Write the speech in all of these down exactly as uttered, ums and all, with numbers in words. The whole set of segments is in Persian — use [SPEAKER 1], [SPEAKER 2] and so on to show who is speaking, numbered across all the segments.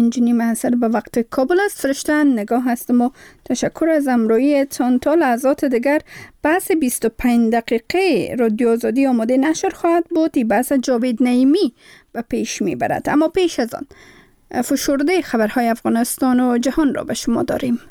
[SPEAKER 1] پنج نیم عصر به وقت کابل است. فرشتن نگاه هستم و تشکر از امرویتان. تا لحظات دیگر بحث بیست و پنج دقیقه رادیو آزادی آماده نشر خواهد بود. این بحث جاوید نعیمی به پیش می برد. اما پیش از آن فشرده خبرهای افغانستان و جهان را به شما داریم.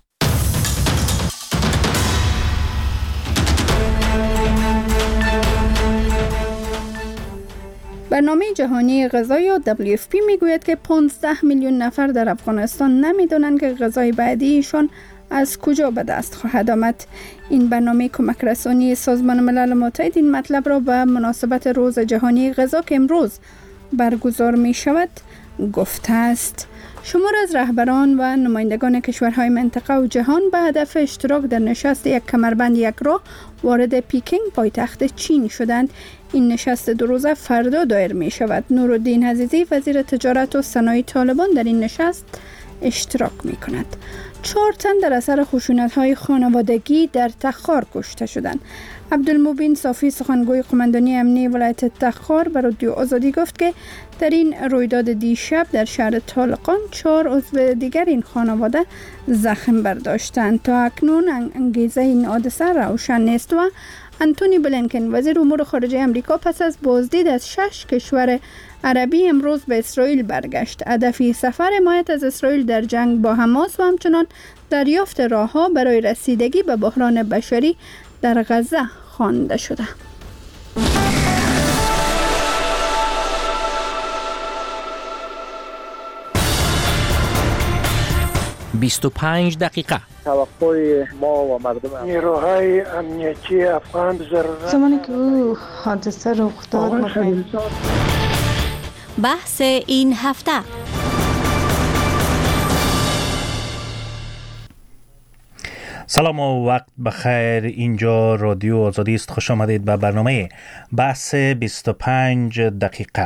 [SPEAKER 1] برنامه جهانی غذا یا دبلیو اف پی میگوید که پانزده میلیون نفر در افغانستان نمیدونند که غذای بعدیشان از کجا به دست خواهد آمد. این برنامه کمک رسانی سازمان ملل متحد این مطلب را به مناسبت روز جهانی غذا که امروز برگزار می شود گفته است. شمار از رهبران و نمایندگان کشورهای منطقه و جهان به هدف اشتراک در نشست یک کمربند یک راه وارد پیکینگ پایتخت چین شدند. این نشست دو روزه فردا دایر می شود. نورالدین عزیزی وزیر تجارت و صنایع طالبان در این نشست اشتراک می کند. چهار تن در اثر خشونت‌های خانوادگی در تخار کشته شدند. عبدالمبین صافی سخنگوی قماندانی امنیتی ولایت تخار به رادیو آزادی گفت که در این رویداد دیشب در شهر طالقان چهار عضو دیگر این خانواده زخم برداشتند. تا اکنون انگیزه این حادثه روشن نیست و انتونی بلینکن وزیر امور خارجه امریکا پس از بازدید از شش کشور عربی امروز به اسرائیل برگشت. هدف سفر حمایت از اسرائیل در جنگ با حماس و همچنان دریافت راه‌ها برای رسیدگی به بحران بشری در غزه خوانده شده.
[SPEAKER 2] بیست و پنج دقیقه
[SPEAKER 3] توقع ما و مردم
[SPEAKER 4] نیروهای امنیتی افغان ضرورت
[SPEAKER 5] زمانی که او حادثه رخ داد
[SPEAKER 6] بحث این هفته.
[SPEAKER 7] سلام و وقت بخیر. اینجا رادیو آزادی است. خوش آمدید به برنامه بحث بیست و پنج دقیقه.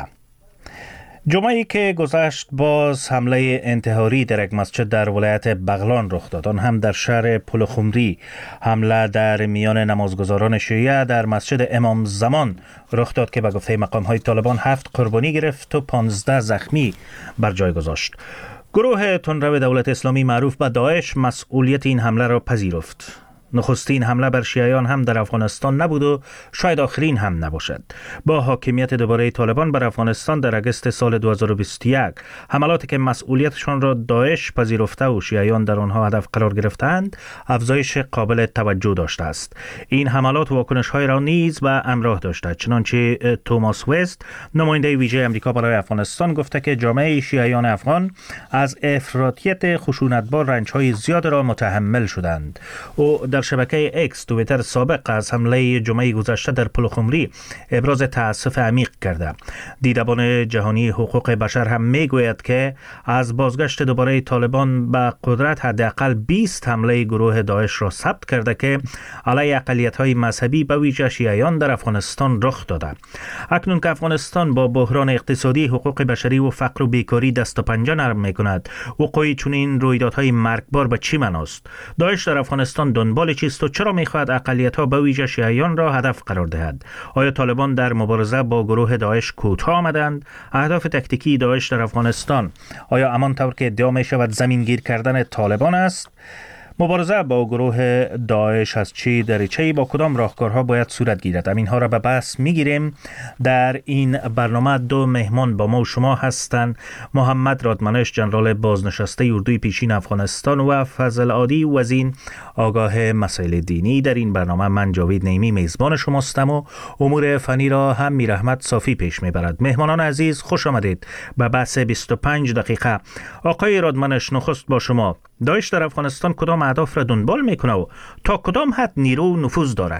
[SPEAKER 7] جمعه‌ای که گذشت باز حمله انتحاری در یک مسجد در ولایت بغلان رخ داد. آن هم در شهر پلخمری. حمله در میان نمازگزاران شیعه در مسجد امام زمان رخ داد که به گفته مقام‌های طالبان هفت قربانی گرفت و پانزده زخمی بر جای گذاشت. گروه تندرو دولت اسلامی معروف به داعش مسئولیت این حمله را پذیرفت. نخستین حمله بر شیعیان هم در افغانستان نبود و شاید آخرین هم نباشد. با حاکمیت دوباره طالبان بر افغانستان در اگست سال دو هزار و بیست و یک، حملاتی که مسئولیتشان را داعش پذیرفته و شیعیان در آنها هدف قرار گرفتند، افزایش قابل توجه داشته است. این حملات واکنش‌های را نیز به همراه داشته، چنانچه توماس وست، نماینده ویژه امریکا برای افغانستان، گفته که جامعه شیعیان افغان از افراطیت خشونتبار رنج‌های زیاد را متحمل شدند. او در شبکه اکس توییتر سابق از حمله جمعه گذشته در پلخمری ابراز تأسف عمیق کرده. دیدبان جهانی حقوق بشر هم میگوید که از بازگشت دوباره طالبان به قدرت حداقل بیست حمله گروه داعش را ثبت کرده که علیه اقلیت‌های مذهبی به ویژه شیعیان در افغانستان رخ داده. اکنون که افغانستان با بحران اقتصادی، حقوق بشری و فقر و بیکاری دست و پنجه نرم می‌کند، وقوع چنین رویدادهای مرگبار به چه معناست؟ داعش در افغانستان دنبال چیست و چرا می‌خواهد اقلیت‌ها به ویژه شیعیان را هدف قرار دهد؟ آیا طالبان در مبارزه با گروه داعش کوتاه آمدند؟ اهداف تکتیکی داعش در افغانستان آیا همان طور که ادعا می‌شود زمینگیر کردن طالبان است؟ مبارزه با گروه داعش از چه دریچه‌ای با کدام راهکارها باید صورت گیرد؟ همینها را به بحث میگیریم. در این برنامه دو مهمان با ما و شما هستند: محمد رادمنش، ژنرال بازنشسته اردوی پیشین افغانستان، و فضل عادی وزین، آگاه مسائل دینی. در این برنامه من جاوید نعیمی میزبان شماستم و امور فنی را هم میرحمت صافی پیش میبرد. مهمانان عزیز، خوش آمدید به بحث بیست و پنج دقیقه. آقای رادمنش، نخست با شما. داعش در افغانستان کدام اهداف را دنبال میکنه و تا کدام حد نیرو و نفوذ داره؟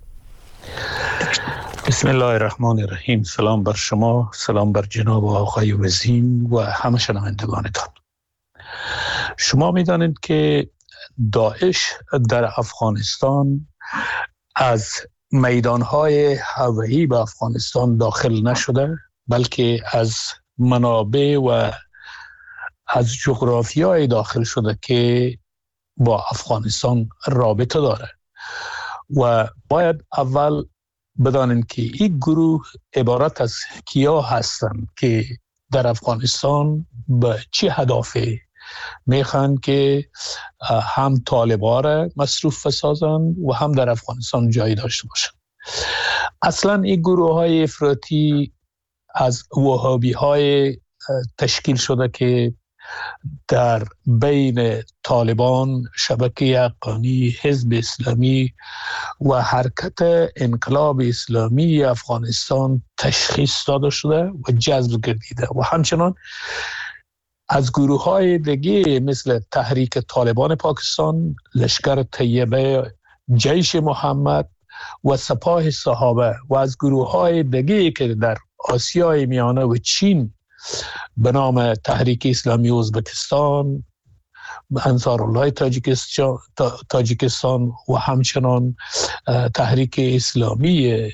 [SPEAKER 8] بسم الله الرحمن الرحیم. سلام بر شما، سلام بر جناب آقای وزین و همه شنوندگانتان. شما میدانید که داعش در افغانستان از میدانهای هوایی به افغانستان داخل نشده، بلکه از منابع و از جغرافیای داخل شده که با افغانستان رابطه داره و باید اول بدانید که این گروه عبارت از کیا هستند که در افغانستان به چه هدفی میخوان که هم طالبان را مصروف بسازند و هم در افغانستان جایی داشته باشند. اصلا این گروه های افراطی از وهابی های تشکیل شده که در بین طالبان، شبکه حقانی، حزب اسلامی و حرکت انقلاب اسلامی افغانستان تشخیص داده شده و جذب گردیده و همچنان از گروه های دیگه مثل تحریک طالبان پاکستان، لشکر طیبه، جیش محمد و سپاه صحابه و از گروه های دیگه که در آسیای میانه و چین به نام تحریک اسلامی ازبکستان، انصار الله تاجیکستان و همچنان تحریک اسلامی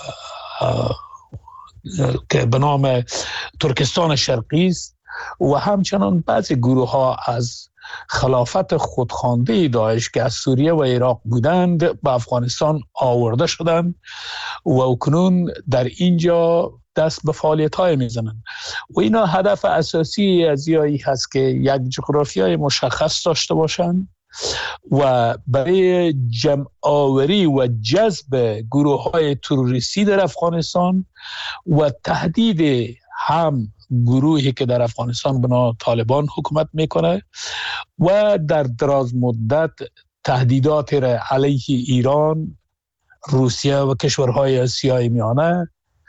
[SPEAKER 8] که به نام ترکستان شرقی است و همچنان بعضی گروه ها از خلافت خودخوانده داعش که از سوریه و عراق بودند به افغانستان آورده شدند و اکنون در اینجا دست به فعالیت های میزنند و اینا هدف اساسی از یایی هست که یک جغرافیای مشخص داشته باشند و برای جمع آوری و جذب گروه های تروریستی در افغانستان و تهدید هم گروهی که در افغانستان بنا طالبان حکومت میکنه و در دراز مدت تهدیدات را علیه ایران، روسیه و کشورهای آسیای میانه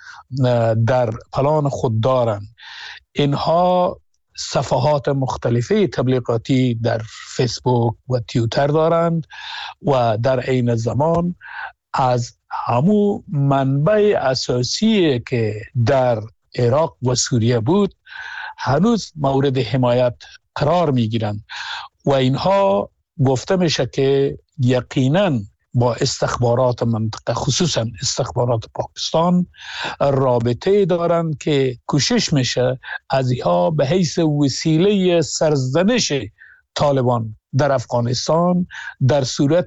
[SPEAKER 8] در پلان خود دارند. اینها صفحات مختلفه تبلیغاتی در فیسبوک و توییتر دارند و در عین زمان از همو منبع اساسی که در عراق و سوریه بود هنوز مورد حمایت قرار می گیرند و اینها گفته میشه که یقیناً با استخبارات منطقه خصوصا استخبارات پاکستان رابطه دارند که کوشش میشه از اینها به حیث وسیله سرزنش طالبان در افغانستان در صورت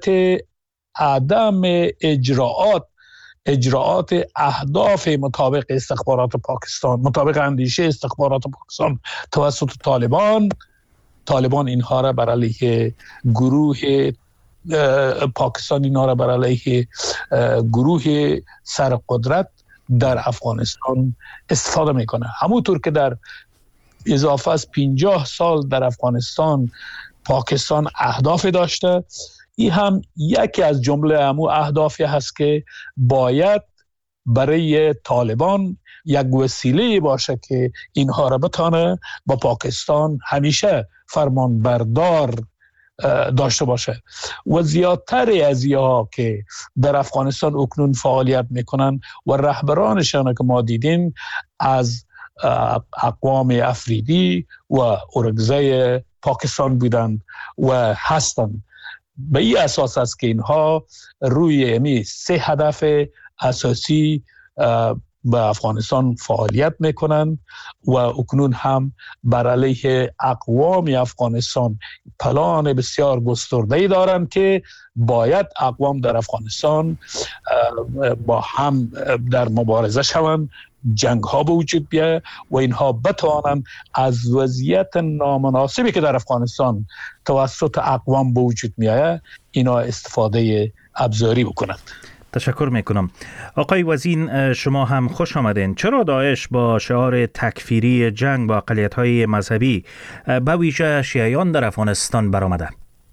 [SPEAKER 8] عدم اجراعات اجراعات اهداف مطابق استخبارات پاکستان، مطابق اندیشه استخبارات پاکستان توسط طالبان طالبان اینها را بر علیه گروه پاکستان اینها را بر علیه گروه سرقدرت در افغانستان استفاده میکنه. همونطور که در اضافه از پنجاه سال در افغانستان پاکستان اهداف داشته، این هم یکی از جمله همو اهدافی هست که باید برای طالبان یک وسیله باشه که اینها را بتانه با پاکستان همیشه فرمان بردار داشته باشه و زیادتر از اینها که در افغانستان اکنون فعالیت میکنن و رهبرانشان که ما دیدیم از اقوام افریدی و اورگزای پاکستان بودند و هستند. به این اساس است که اینها روی امی سه هدف اساسی به افغانستان فعالیت میکنند و اکنون هم بر علیه اقوام افغانستان پلان بسیار گسترده‌ای دارند که باید اقوام در افغانستان با هم در مبارزه شوند، جنگ ها به وجود بیاید و اینها بتوانند از وضعیت نامناسبی که در افغانستان توسط اقوام به وجود میآید اینا استفاده ابزاری بکنند.
[SPEAKER 7] تشکر میکنم. آقای وزین، شما هم خوش آمدین. چرا داعش با شعار تکفیری جنگ با اقلیت‌های مذهبی به ویژه شیعیان در افغانستان برآمده؟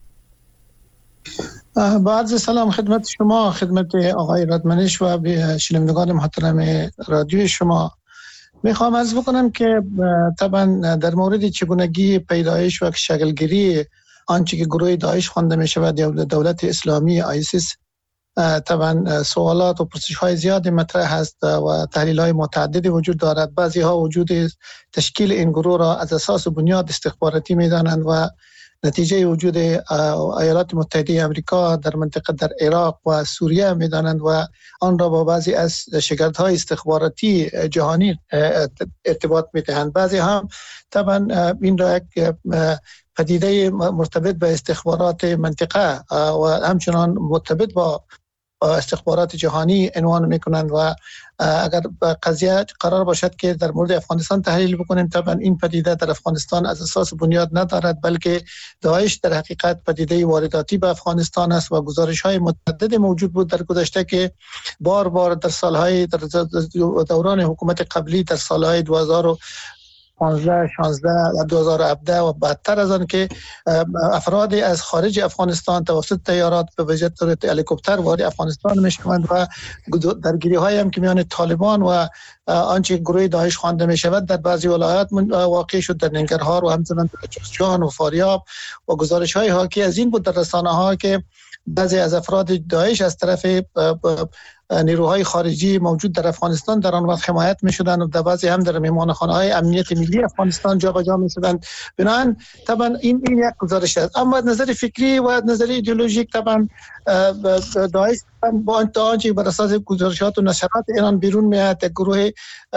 [SPEAKER 9] با عرض سلام خدمت شما، خدمت آقای رادمنش و شنوندگان محترم رادیو شما. میخوام عرض بکنم که طبعا در مورد چگونگی پیدایش و شکلگیری آنچه که گروه داعش خوانده میشه و دولت اسلامی آیسیس، طبعا سوالات و پرسش های زیادی مطرح هست و تحلیل های متعددی وجود دارد. بعضی ها وجود تشکیل این گروه را از اساس و بنیاد استخباراتی میدانند و نتیجه وجود ایالات متحده آمریکا در منطقه در عراق و سوریه میدانند و آن را با بعضی از شگردهای استخباراتی جهانی ارتباط میدهند. بعضی هم طبعا این را یک پدیده مرتبط به استخبارات منطقه و همچنان مرتبط با استخبارات جهانی عنوان میکنند و اگر قضیه قرار باشد که در مورد افغانستان تحلیل بکنیم، طبعا این پدیده در افغانستان از اساس بنیاد ندارد، بلکه داعش در حقیقت پدیده وارداتی به افغانستان است و گزارش‌های متعدد موجود بود در گذشته که بار بار در سالهای در دوران حکومت قبلی در سالهای دو هزار و پانزده شانزده دو هزار و هفده و بعدتر از آن که افراد از خارج افغانستان توسط طیارات به ویژه هلیکوپتر وارد افغانستان میشوند و درگیری های هم که میان طالبان و آنچه گروه داعش خوانده می شود در بعضی ولایات واقع شد، در ننگرهار و همچنین در جوزجان و فاریاب و گزارش های حاکی از این بود در رسانه ها که بعضی از افراد داعش از طرف نیروهای خارجی موجود در افغانستان در آن وقت حمایت می‌شدند و در بعضی هم در میهمانخانه‌های امنیت ملی افغانستان جابجا می‌شدند. بنابراین طبعا این این یک گزارش است. اما از نظر فکری و از نظر ایدئولوژیک طبعا داعش با آنچه بر اساس گزارشات و نشرات ایران بیرون میاد گروه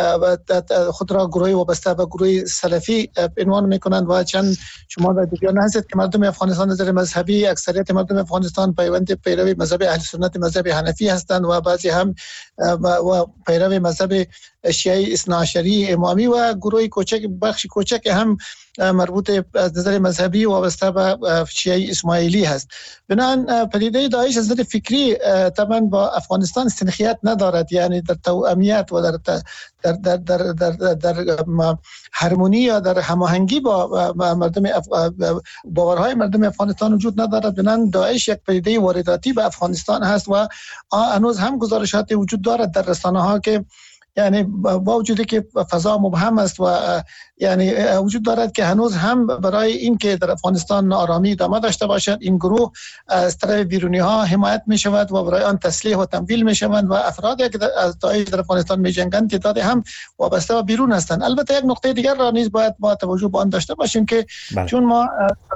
[SPEAKER 9] خود را گروه وابسته به گروه سلفی عنوان میکنند و چند شما در دیدن هستید که مردم افغانستان نظر مذهبی اکثریت مردم افغانستان پیوند پیروی مذهب اهل سنت مذهب حنفی هستند و بعضی هم و پیروی مذهب شیعه اثنا عشری امامی و گروه کوچک بخش کوچک هم مربوط از نظر مذهبی وابسته به شیعه اسماعیلی هست. بنابراین پدیده داعش از نظر فکری طبعا با افغانستان استنخیت ندارد، یعنی در توأمیت و در در در در در, در هارمونی یا در هماهنگی با مردم باورهای مردم افغانستان وجود ندارد. بنابراین داعش یک پدیده وارداتی به افغانستان هست و هنوز هم گزارشات وجود دارد در رسانه ها که یعنی با وجودی که فضا مبهم است و یعنی وجود دارد که هنوز هم برای این که در افغانستان ناآرامی ادامه داشته باشد این گروه از طرف بیرونی ها حمایت می شود و برای آن تسلیح و تمویل می شوند و افرادی که از داعش در افغانستان می جنگند تعداد هم وابسته و بیرون هستند. البته یک نقطه دیگر را نیز باید با توجه به آن داشته باشیم که بله. چون ما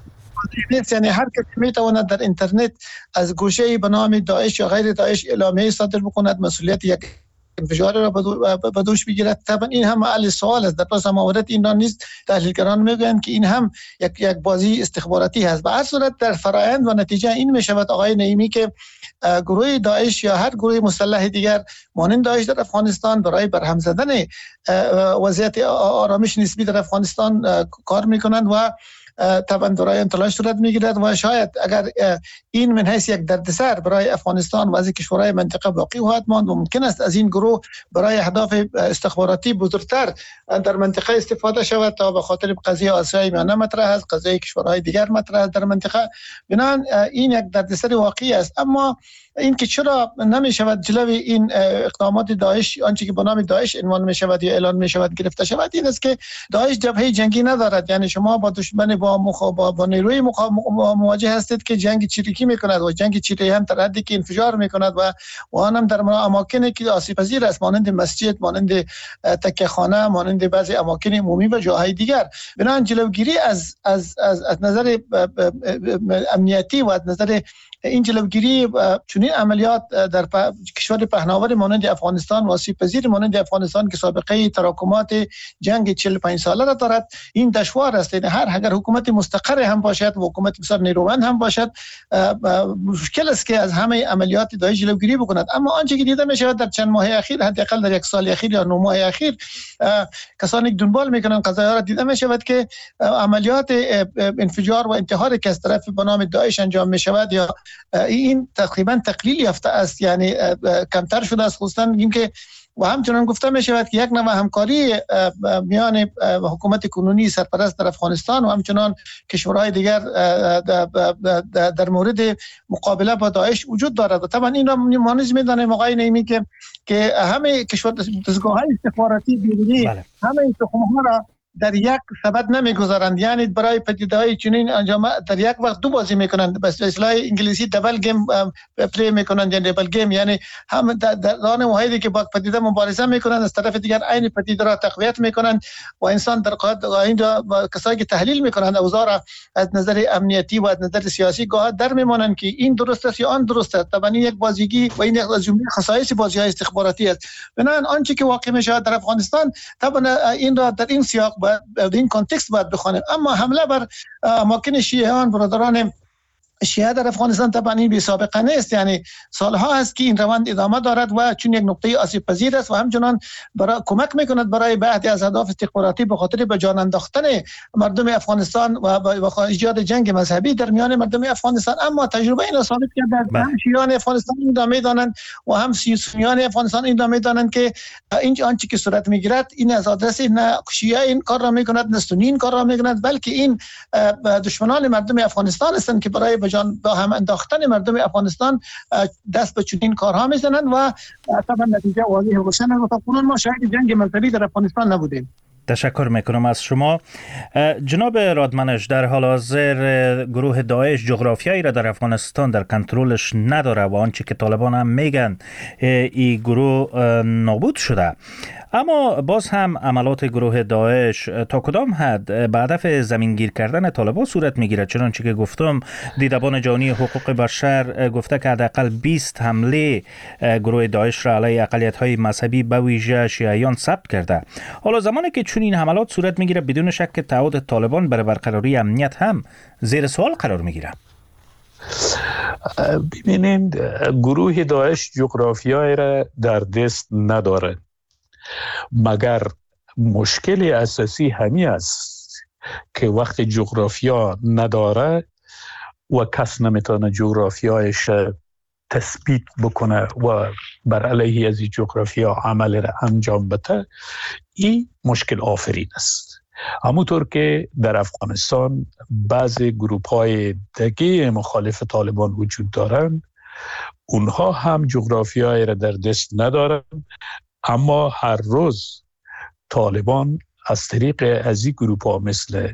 [SPEAKER 9] یعنی هر کسی میتواند در اینترنت از گوشه به نام داعش یا غیر داعش اعلامیه صادر بکند، مسئولیت یک انفجار را به دوش بگیرد. طبعا این هم محل سوال است. در پس موارد این را نیست تحلیلگران میگویند که این هم یک یک بازی استخباراتی هست. به هر صورت در فرآیند و نتیجه این می شود آقای نعیمی که گروه داعش یا هر گروه مسلح دیگر مانند داعش در افغانستان برای برهم زدن وضعیت آرامش نسبی در افغانستان کار میکنند و طبعا برای انطلاع صورت میگیرد و شاید اگر این من حیث یک دردسر برای افغانستان و از کشورهای منطقه باقی خواهد ماند و ممکن است از این گروه برای اهداف استخباراتی بزرگتر در منطقه استفاده شود تا به خاطر قضیه آسیای میانه مطرح است، قضیه کشورهای دیگر مطرح است در منطقه. بنابراین این یک دردسر واقعی است. اما این که چرا نمی شود جلوی این اقدامات داعش آنچه که به نام داعش عنوان می شود یا اعلان می شود گرفته شود، این است که داعش جبهه جنگی ندارد. یعنی شما با دشمن با مخابا با نیروی مواجه هستید که جنگ چریکی می کند و جنگ چریکی هم در حدی که انفجار می کند و و آنم در اماکنی که آسیب پذیر است مانند مسجد، مانند تکه خانه، مانند بعضی اماکن عمومی و جاهای دیگر. بنابراین جلوگیری از از از, از نظر امنیتی و از نظر این جلوگیری چنین عملیات در کشور پهناور مانند افغانستان و آسیب پذیر مانند افغانستان که سابقه تراکمات جنگ چهل و پنج ساله را دارد این دشوار است. یعنی هر اگر حکومت مستقر هم باشد و حکومت بسیار نیرومند هم باشد مشکل است که از همه عملیات داعش جلوگیری بکند. اما آنچه که دیده می شود در چند ماه اخیر، حداقل در یک سال اخیر یا نه ماه اخیر، کسانی که دنبال میکنند قضایا را دیده می شود که عملیات انفجار و انتحاری که از طرف به نام داعش انجام می شود یا این تقریبا تقلیل یافته است، یعنی کمتر شده است. خصوصا اینکه و همچنان گفته می شود که یک نوع همکاری میان حکومت کنونی سرپرست در افغانستان و همچنان کشورهای دیگر در مورد مقابله با داعش وجود دارد. و طبعا این را ما نیز می‌دانیم آقای نعیمی که که همه کشور دستگاه‌های استخباراتی بیرونی بله. همه این تخم‌ها را در یک سبد نمیگذارند، یعنی برای پدیده‌های چنین انجام در یک وقت دو بازی میکنند، به اصطلاح انگلیسی دبل گیم پلی میکنند، یعنی دبل گیم، یعنی هم در آن واحدی که با پدیده مبارزه میکنند از طرف دیگر عین پدیده را تقویت میکنند و انسان در قاعده اینجا کسایی که تحلیل میکنند اوضاع را از نظر امنیتی و از نظر سیاسی گاه در میمانند که این درست است یا آن درست است. طبعا این یک بازیگی و این از جمله خصایص بازی‌های استخباراتی است. بنابراین آنچه که واقع میشه در افغانستان طبعا این را در این سیاق باید در این کانتکست باید بخوانیم. اما حمله بر اماکن شیعیان برادران شیعه در افغانستان طبعا این بی سابقه نیست، یعنی سالها است که این روند ادامه دارد و چون یک نقطه آسیب پذیر است و همچنان برای کمک میکند برای بعضی از اهداف استخباراتی به خاطر به جان انداختن مردم افغانستان و با ایجاد جنگ مذهبی در میان مردم افغانستان. اما تجربه این ثابت کرده هم شیعیان افغانستان این را میدانند و هم سنیان افغانستان این را میدانند که این آنچه که صورت میگیرد این از آدرس نه شیعه این کار را میکند نه سنی این کار را میکند، بلکه این دشمنان مردم افغانستان هستند که برای به جان با هم انداختن مردم افغانستان دست به چنین کارها میزنند و طبعا نتیجه واضح و روشن است. تا کنون ما شاهد جنگ مذهبی در افغانستان نبودیم.
[SPEAKER 7] تشکر میکنم از شما. جناب رادمنش، در حال حاضر گروه داعش جغرافیایی را در افغانستان در کنترلش نداره و آنچه که طالبان هم میگن این گروه نابود شده، اما باز هم عملات گروه داعش تا کدام حد به هدف زمینگیر کردن طالبان صورت میگیرد؟ چنانچه که گفتم دیدبان جهانی حقوق بشر گفته که حداقل بیست حمله گروه داعش را علیه اقلیت‌های مذهبی به ویژه شیعیان ثبت کرده. حالا زمانی که چون این حملات صورت میگیره بدون شک تعهد طالبان برای برقراری امنیت هم زیر سوال قرار میگیره.
[SPEAKER 8] ببینید، گروه داعش جغرافیایی را در دست نداره، مگر مشکل اساسی همی است که وقت جغرافیا نداره و کس نمیتونه جغرافیایش تثبیت بکنه و بر علیه از جغرافیا عمل را انجام بده، این مشکل آفرین است. همونطور که در افغانستان بعضی گروپ های دیگه مخالف طالبان وجود دارند، اونها هم جغرافیایی را در دست ندارند، اما هر روز طالبان از طریق از این گروپ ها مثل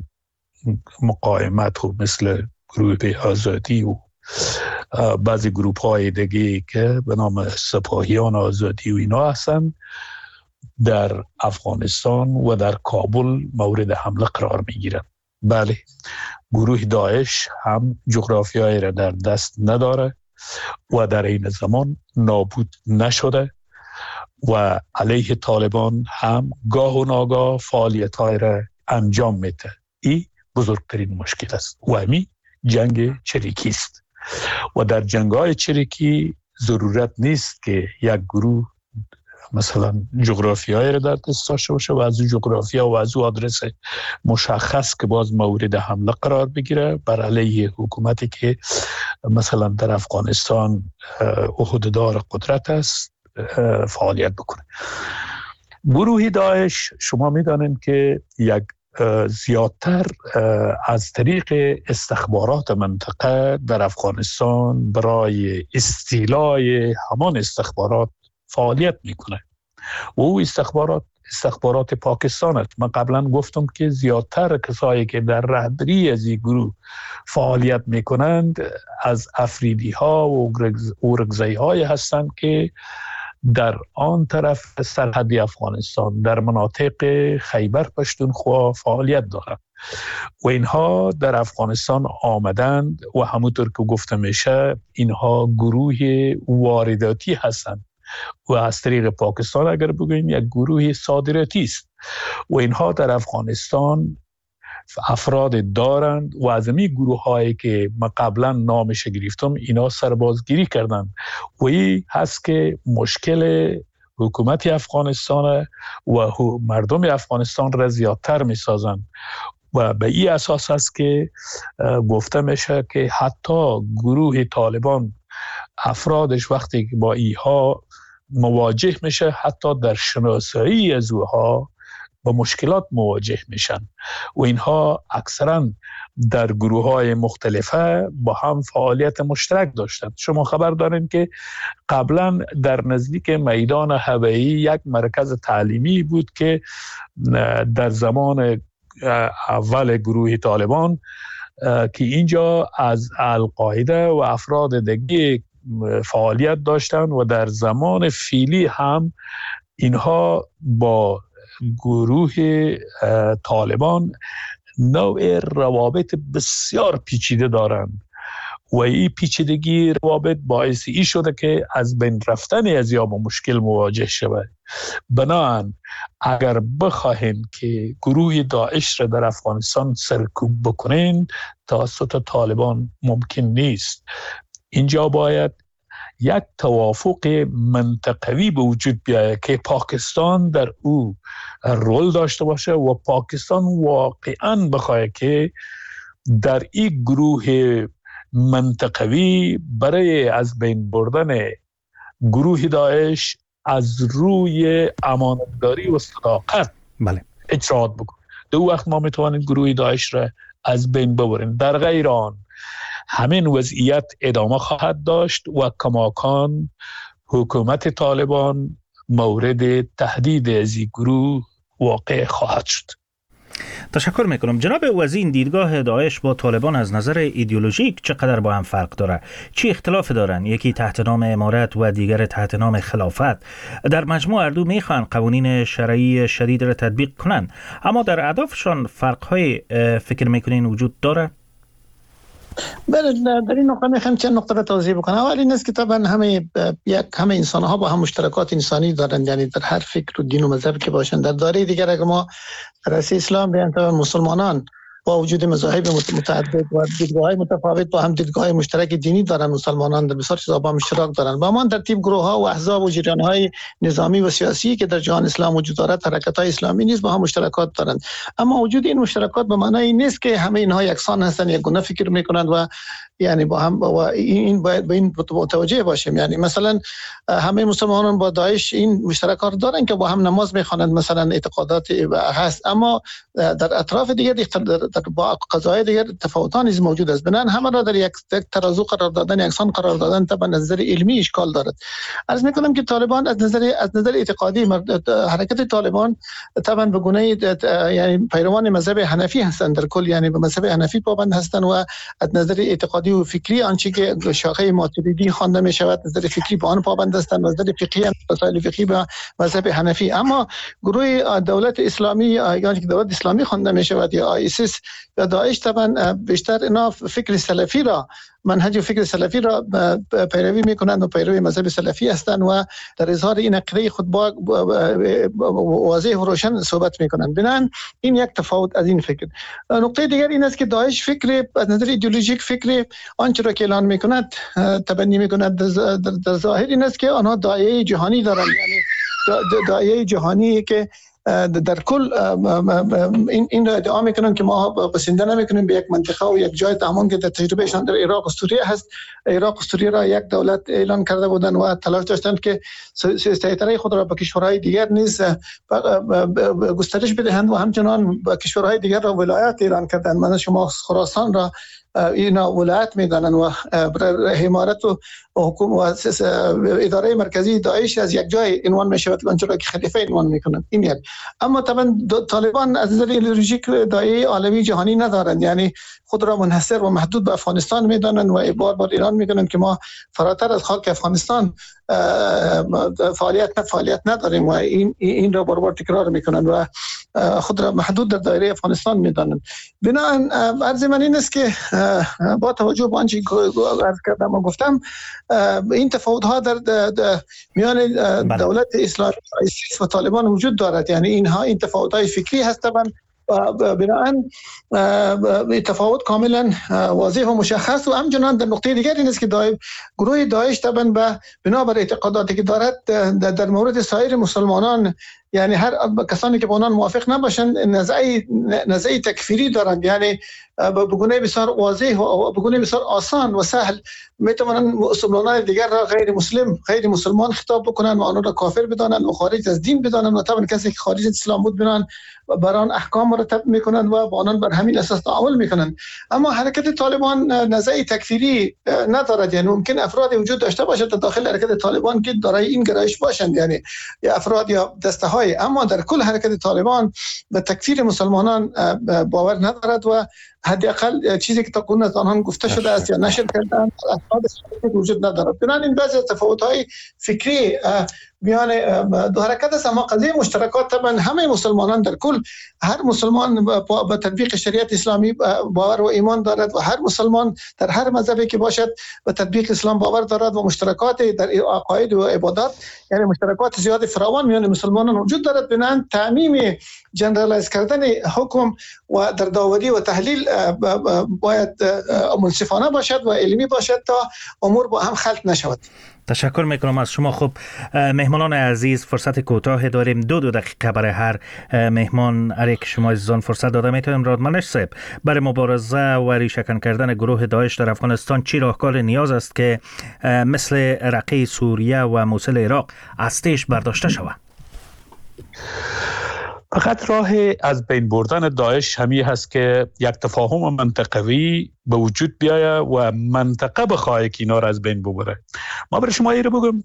[SPEAKER 8] مقاومت و مثل گروه آزادی و بعضی گروپ های دیگه که به نام سپاهیان آزادی و اینا هستند، در افغانستان و در کابل مورد حمله قرار می گیرند. بله، گروه داعش هم جغرافیایی را در دست نداره و در این زمان نابود نشده و علیه طالبان هم گاه و ناگاه فعالیت‌های را انجام میده. این بزرگترین مشکل است و همین جنگ چریکی است و در جنگ‌های چریکی ضرورت نیست که یک گروه مثلا جغرافیایی را در دست داشته باشه و از جغرافیا و از آدرس مشخص که باز مورد حمله قرار بگیره بر علیه حکومتی که مثلا در افغانستان عهده‌دار قدرت است فعالیت بکنه. گروه داعش شما میدانید که یک زیادتر از طریق استخبارات منطقه در افغانستان برای استیلای همان استخبارات فعالیت میکنه و او استخبارات استخبارات پاکستان است. من قبلا گفتم که زیادتر کسایی که در رهبری از این گروه فعالیت میکنند از افریدی ها و اورگزایی های هستند که در آن طرف سرحدی افغانستان در مناطق خیبر پشتونخوا فعالیت دارند و اینها در افغانستان آمدند و همونطور که گفته میشه اینها گروه وارداتی هستند و از طریق پاکستان اگر بگوییم یک گروه صادراتی است و اینها در افغانستان افراد دارند و از این گروه هایی که ما قبلا نامش گرفتم اینا سربازگیری کردند و این هست که مشکل حکومت افغانستان و مردم افغانستان را زیادتر می سازند و به این اساس است که گفته میشه که حتی گروه طالبان افرادش وقتی که با ایها مواجه میشه حتی در شناسایی از اوها با مشکلات مواجه میشن و اینها اکثرا در گروه های مختلفه با هم فعالیت مشترک داشتند. شما خبر دارین که قبلا در نزدیک میدان هوایی یک مرکز تعلیمی بود که در زمان اول گروه طالبان که اینجا از القاعده و افراد دیگه فعالیت داشتند و در زمان فیلی هم اینها با گروه طالبان نوع روابط بسیار پیچیده دارند و این پیچیدگی روابط باعث ای شده که از بین رفتن از یا با مشکل مواجه شود. بنابراین اگر بخواهیم که گروه داعش را در افغانستان سرکوب بکنین توسط طالبان ممکن نیست. اینجا باید یک توافق منطقوی به وجود بیاید که پاکستان در او رول داشته باشه و پاکستان واقعاً بخواهد که در این گروه منطقوی برای از بین بردن گروه داعش از روی امانتداری و صداقت
[SPEAKER 7] بله
[SPEAKER 8] اجرات بکنه. دو وقت ما میتوانیم گروه داعش را از بین ببریم. در غیر آن همین وضعیت ادامه خواهد داشت و کماکان حکومت طالبان مورد تهدید از این گروه واقع خواهد شد.
[SPEAKER 7] تشکر میکنم. جناب وزیر، دیدگاه داعش با طالبان از نظر ایدئولوژیک چقدر با هم فرق داره؟ چی اختلاف دارن؟ یکی تحت نام امارت و دیگر تحت نام خلافت. در مجموع هر دو میخوان قوانین شرعی شدید را تطبیق کنن، اما در اهدافشان فرق‌های فکر میکنین وجود داره؟
[SPEAKER 9] بله، در این نقطه میخوام چند نقطه را توضیح بکنم. اول این است که طبعا همه یک همه انسان ها با هم مشترکات انسانی دارند، یعنی در هر فکر و دین و مذهب که باشند. در دایره دیگر اگر ما در اسلام بیان طبعا مسلمانان با وجود مذاهب متعدد و دیدگاه‌های متفاوت با هم دیدگاه مشترک دینی دارن، مسلمانان در بسیار چیزا با هم اشتراک دارن. با من ترتیب گروه‌ها و احزاب و جریان‌های نظامی و سیاسی که در جهان اسلام وجود دارد، حرکت‌های اسلامی نیز با هم مشترکات دارند. اما وجود این مشترکات به معنای نیست که همه اینها یکسان هستند، یک گونه فکر می‌کنند و یعنی با هم و این باید به این متوجه باشیم. یعنی مثلا همه مسلمانان با داعش این مشترکات دارن که با هم نماز می‌خوانند، مثلا اعتقادات هست، اما در اطراف دیگر در با قضايا دیگر تفاوتان نیز موجود است. بنان همه را در یک ترازو قرار دادن، یکسان قرار دادن طبعا از نظر علمی اشکال دارد. عرض می‌کنم که طالبان از نظر از نظر اعتقادی حرکت طالبان طبعا به گونه یعنی پیروان مذهب حنفی هستند، در کل یعنی به مذهب حنفی پابند هستند و از نظر اعتقادی و فکری آنچه که شاخه ماتریدی خوانده می شود از نظر فکری به آن پابند هستند، از نظر فقهی مسائل فقهی به مذهب حنفی. اما گروه دولت اسلامی یا که دولت اسلامی خوانده می شود یا آیسیس یا داعش طبعا بیشتر اینا فکر سلفی را منهج فکر سلفی را پیروی میکنند و پیروی مذهب سلفی هستند و در اظهار این عقیده خود با واضح و روشن صحبت میکنند. بنابراین این یک تفاوت از این فکر. نقطه دیگر این است که داعش فکر از نظر ایدئولوژیک فکر آنچه را که اعلان میکند تبنی میکند در ظاهر این است که آنها داعیه جهانی دارند، یعنی داعیه جهانی که در کل این این را ادعا میکنن که ما بسنده نمیکنیم به یک منطقه و یک جای تمام که در تجربهشان در عراق و سوریه هست. عراق و سوریه را یک دولت اعلان کرده بودند و تلاش داشتند که سیطره خود را به کشورهای دیگر نیز گسترش بدهند و همچنان به کشورهای دیگر را ولایت اعلان کردند. مثلا شما خراسان را اینا ولایت میدانند و حمایت و حکومت و اداره مرکزی داعش از یک جای عنوان میشود، آنچه را که خلیفه عنوان میکنند. این یک. اما طبعا طالبان از نظر ایدئولوژیک داعیه عالمی جهانی ندارند، یعنی خود را منحصر و محدود به افغانستان میدانند و بار بار اعلان میکنند که ما فراتر از خاک افغانستان فعالیت نه فعالیت نداریم و این این را بار بار تکرار میکنند و خود را محدود در دایره افغانستان میدانند. بنابراین عرض من این است که با توجه به آنچه عرض کردم و گفتم این تفاوت ها در میان دولت اسلامی و طالبان وجود دارد، یعنی اینها این تفاوت های فکری هست طبعا بنابراین تفاوت کاملا واضح و مشخص. و همچنان در نقطه دیگر این است که دای گروه داعش طبعا به بنابر اعتقاداتی که دارد در مورد سایر مسلمانان، یعنی هر کسانی که با آنان موافق نباشند نزاعی نزاعی تکفیری دارند، یعنی به گونه بسیار واضح و به گونه بسیار آسان و سهل میتوانند مسلمانان دیگر را غیر مسلم غیر مسلمان خطاب بکنند و آنها را کافر بدانند و خارج از دین بدانند و طبعا کسی که خارج از اسلام بود بدانند بر آن احکام مرتب میکنند و با آنان بر همین اساس تعامل میکنند. اما حرکت طالبان نزاعی تکفیری ندارد، یعنی ممکن افراد وجود داشته باشد در داخل حرکت طالبان که دارای این گرایش باشند، یعنی یا افراد یا دسته های، اما در کل حرکت طالبان به تکفیر مسلمانان باور ندارد و حداقل چیزی که تا کنون از آنها گفته شده است یا نشر کردن اسناد وجود ندارد. بنابراین این بعضی از تفاوت‌های فکری میان دو حرکت است، اما قضیه مشترکات طبعا همه مسلمانان در کل، هر مسلمان با تطبیق شریعت اسلامی باور و ایمان دارد و هر مسلمان در هر مذهبی که باشد به تطبیق اسلام باور دارد و مشترکات در عقاید و عبادات، یعنی مشترکات زیاد فراوان میان مسلمانان وجود دارد. بنابراین تعمیم جنرالایز کردن حکم و در داوری و تحلیل باید منصفانه باشد و علمی باشد تا امور با هم خلط نشود.
[SPEAKER 7] تشکر میکنم از شما. خب مهمانان عزیز، فرصت کوتاه داریم، دو دو دقیقه برای هر مهمان هر یک شما عزیزان فرصت داده میتونیم. رادمنش صاحب، برای مبارزه و ریشه‌کن کردن گروه داعش در افغانستان چی راهکار نیاز است که مثل رقه سوریه و موصل عراق از تیش برداشته شود؟
[SPEAKER 8] فقط راه از بین بردن داعش همی هست که یک تفاهم منطقوی به وجود بیاید و منطقه بخواهد که اینا را از بین ببره. ما برای شما ایره بگم،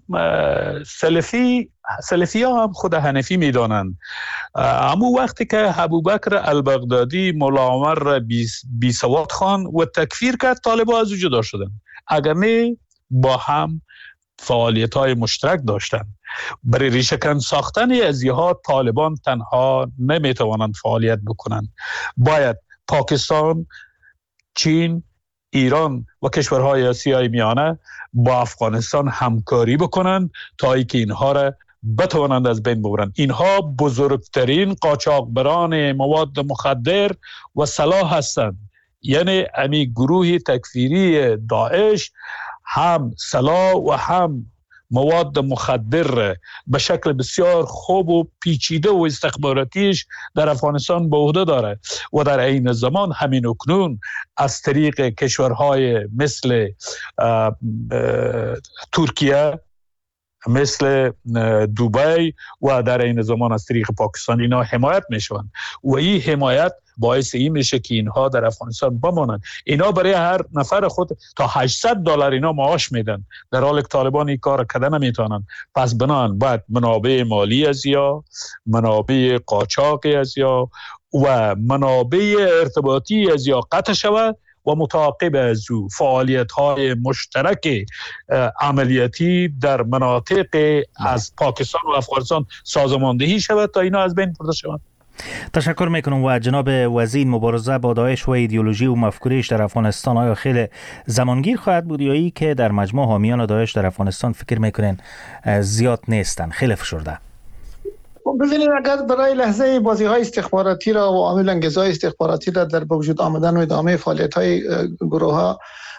[SPEAKER 8] سلفی سلفی ها هم خود حنفی میدانند، اما وقتی که ابوبکر البغدادی مولا عمر را بی, بی سواد خان و تکفیر کرد، طالبان از او جدا شدن، اگر نه با هم فعالیت های مشترک داشتن. برای ریشه‌کن ساختن ازیها طالبان تنها نمیتوانند فعالیت بکنند، باید پاکستان، چین، ایران و کشورهای آسیای میانه با افغانستان همکاری بکنند تا اینکه اینها را بتوانند از بین ببرند. اینها بزرگترین قاچاقبران مواد مخدر و سلاح هستند، یعنی امی گروه تکفیری داعش هم سلاح و هم مواد مخدر به شکل بسیار خوب و پیچیده و استخباراتیش در افغانستان به عهده داره و در عین زمان همین اکنون از طریق کشورهای مثل اه اه ترکیه، مثل دبی و در این زمان از طریق پاکستان اینا حمایت میشوند و این حمایت باعث این میشه که اینها در افغانستان بمانند. اینا برای هر نفر خود تا هشتصد دلار اینا معاش میدن، در حالی که طالبان این کار کردن نمیتونن. پس بنان باید منابع مالی از یا منابع قاچاقی از یا و منابع ارتباطی از یا قطع شود و متعاقب از او فعالیت‌های مشترک عملیاتی در مناطق از پاکستان و افغانستان سازماندهی شود تا اینا از بین برده شوند.
[SPEAKER 7] تشکر میکنم. و جناب وزیر، مبارزه با داعش و ایدئولوژی و مفکوریش در افغانستان آیا خیلی زمانگیر خواهد بود یا ای که در مجموع حامیان داعش در افغانستان فکر میکنین زیاد نیستن، خیلی فشرده؟
[SPEAKER 9] ببینید، اگر برای لحظه بازی‌های استخباراتی را و عامل انگیزهای استخباراتی را در وجود آمدن و ادامه فعالیت‌های گروه‌ها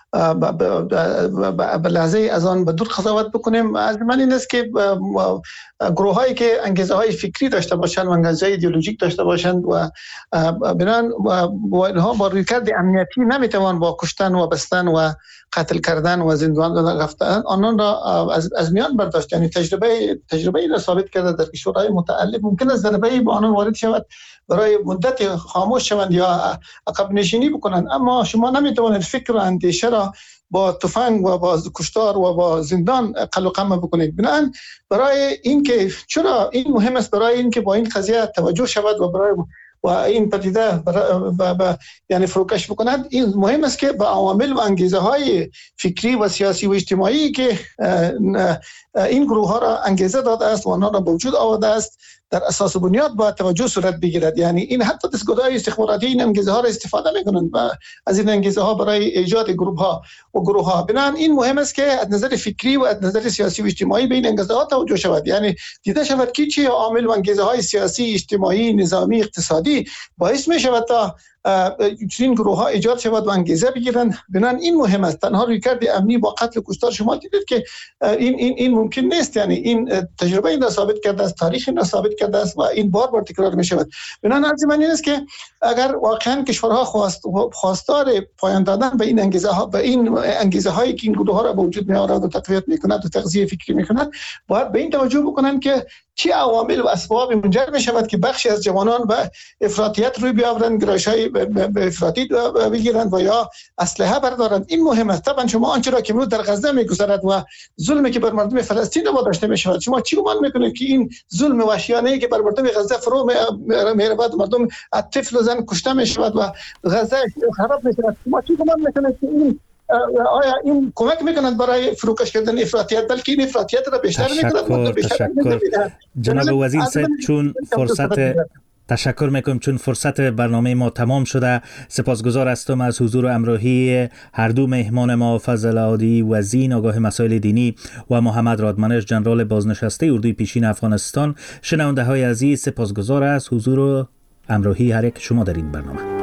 [SPEAKER 9] به لحظه از آن به دور قضاوت بکنیم، از من این است که گروه هایی که انگیزه های فکری داشته باشند و انگیزه ایدئولوژیک داشته باشند و بنان با اینها با رویکرد امنیتی نمیتوان با کشتن و بستن و قتل کردن و زندان رفتن آنان را از از میان برداشت. یعنی تجربه تجربه این را ثابت کرده در کشورهای متعلق ممکن است ضربه به آنان وارد شود، برای مدت خاموش شوند یا عقب نشینی بکنند، اما شما نمیتوانید فکر و اندیشه را با تفنگ و با کشتار و با زندان قلع و قم بکنید. بنابراین برای اینکه چرا این مهم است، برای اینکه با این قضیه توجه شود و برای و این پدیده ب ب یعنی فروکش بکند، این مهم است که با عوامل و انگیزه های فکری و سیاسی و اجتماعی که این گروه ها را انگیزه داده است و آنها را به وجود آورده است در اساس بنیاد با توجه صورت بگیرد. یعنی این حتی دستگاه‌های استخباراتی این انگیزه ها را استفاده می‌کنند و از این انگیزه ها برای ایجاد گروه ها و گروه ها. بنابراین این مهم است که از نظر فکری و از نظر سیاسی و اجتماعی به این انگیزه ها توجه شود، یعنی دیده شود که چه عامل و انگیزه های سیاسی، اجتماعی، نظامی، اقتصادی باعث می شود تا این گروه ها ایجاد شود و انگیزه بگیرند. بنابراین این مهم است. تنها رویکرد امنی با قتل و کشتار شما دیدید که این این این ممکن نیست، یعنی این تجربه این را ثابت کرده است، تاریخ این را ثابت کرده است و این بار بار تکرار می شود. بنابراین از من این است که اگر واقعا کشورها خواست خواستار پایان دادن به این انگیزه ها به این انگیزه هایی که این گروه ها را به وجود می آورد و تقویت می کند و تغذیه فکری می کند، باید به این توجه بکنند که چه عوامل و اسباب منجر می شود که بخشی از جوانان به افراطیت روی بیاورند، گرایش‌های به افراطی بگیرند و یا اسلحه بردارند. این مهم است. طبعا شما آنچه را که امروز در غزه می‌گذرد و ظلمی که بر مردم فلسطین روا داشته می شود، شما چی گمان میکنید که این ظلم وحشیانه‌ای که بر مردم غزه فرو می‌رود، مردم طفل و زن کشته می شود و غزه خراب می شود، شما چی گمان میکنید که این آیا این کمک میکنند برای فروکش کردن افراطیت، بلکه این افراطیت را بیشتر میکنند؟
[SPEAKER 7] تشکر تشکر جناب وزیر صاحب، چون فرصت تشکر میکنم چون فرصت برنامه ما تمام شده. سپاسگزار هستم از حضور و همراهی هر دو مهمان ما، فضل عادی وزین آگاه مسائل دینی و محمد رادمنش جنرال بازنشسته اردوی پیشین افغانستان. شنونده های عزیز، سپاسگزار از حضور و همراهی هر یک شما در این برنامه.